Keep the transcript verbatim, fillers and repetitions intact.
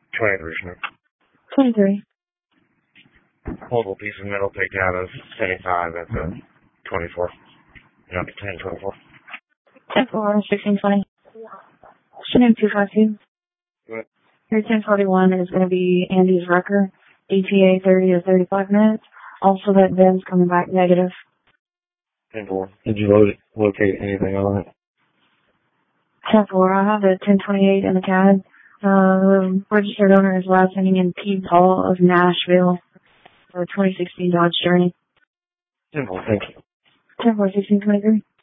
twenty-three, Schmidt. twenty-three. Multiple piece of metal picked out of seventy-five at the twenty-four. Not the ten twenty-four. ten four, sixteen twenty. Chinook two five two. What? Your ten forty-one is going to be Andy's Rucker. E T A thirty to thirty-five minutes. Also, that Ben's coming back negative. ten four. Did you load it, locate anything on it? ten four, I have a ten twenty-eight in the C A D. Uh, the registered owner is last name in Pete Paul of Nashville. For twenty sixteen Dodge Journey. ten four, thank you. ten four, sixteen twenty-three.